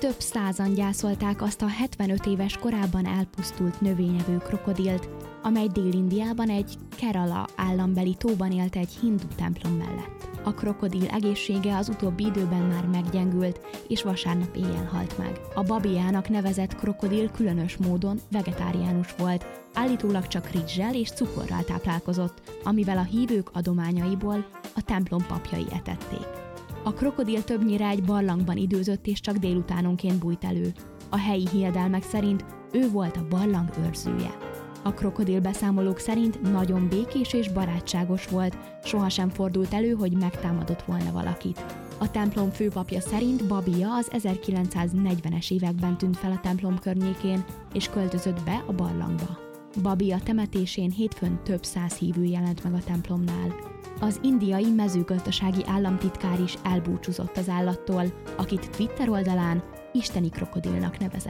több százan gyászolták azt a 75 éves korábban elpusztult növényevő krokodilt, amely Dél-Indiában egy Kerala állambeli tóban élt egy hindu templom mellett. A krokodil egészsége az utóbbi időben már meggyengült, és vasárnap éjjel halt meg. A babiának nevezett krokodil különös módon vegetáriánus volt, állítólag csak rizssel és cukorral táplálkozott, amivel a hívők adományaiból a templom papjai etették. A krokodil többnyire egy barlangban időzött és csak délutánonként bújt elő. A helyi hiedelmek szerint ő volt a barlang őrzője. A krokodil beszámolók szerint nagyon békés és barátságos volt, sohasem fordult elő, hogy megtámadott volna valakit. A templom főpapja szerint Babia az 1940-es években tűnt fel a templom környékén, és költözött be a barlangba. Babia temetésén hétfőn több száz hívő jelent meg a templomnál. Az indiai mezőgazdasági államtitkár is elbúcsúzott az állattól, akit Twitter oldalán isteni krokodilnak nevezett.